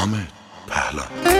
حامد پهلوان.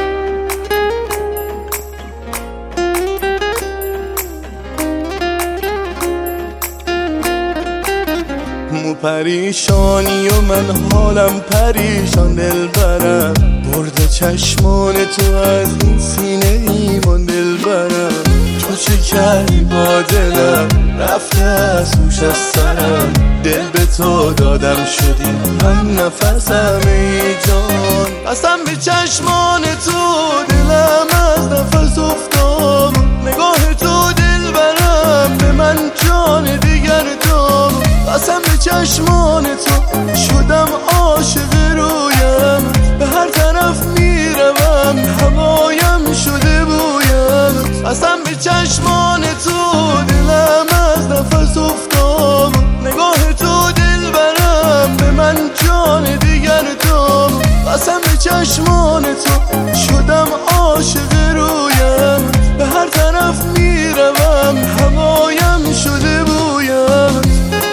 مو پریشانی و من حالم پریشان دلبرم، برده چشمان تو از این سینه ایمان دلبرم. تو چه کردی با دلم، رفته از هوش از سرم، دل به تو دادم شدی هم نفسم ای جان. قسم به چشمان تو دلم از نفس افتاد، نگاه تو دلبرم به من جان دیگر داد. قسم به چشمان تو شدم عاشق رویم، به هر طرف میروم هوایم شده بویم. قسم به چشمان تو دلم از نفس افتاد، نگاه تو دلبرم به من جان دیگر داد. قسم به چشمان تو شدم عاشق رویم، به هر طرف میروم هوایم شده بویم.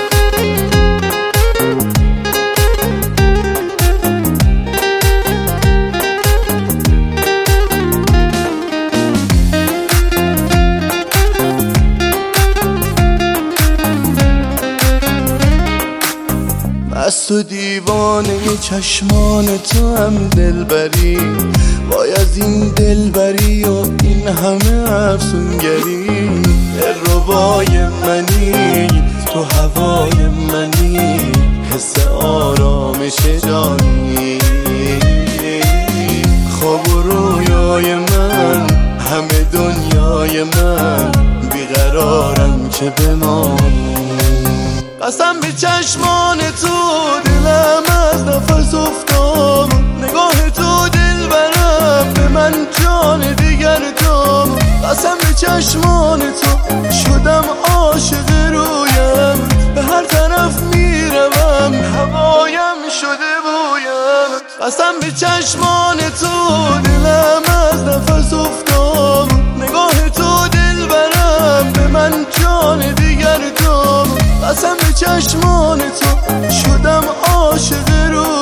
از تو دیوانه چشمان تو هم دلبری، وای از این دلبری و این همه افسونگری. دلربای منی تو هوای منی، حس آرامش جانی. خواب و رویای من همه دنیای من، بیقرارم که بمانی. قسم به چشمان تو دلم از نفس افتاد، نگاه تو دلبرم به من جان دیگر داد. قسم به چشمان تو شدم عاشق رویم، به هر طرف میروم هوایم شده بویم. قسم به چشمان تو دلم از نفس افتاد، نگاه تو دلبرم به من جان دیگر داد. قسم به چشمان تو شدم عاشق رو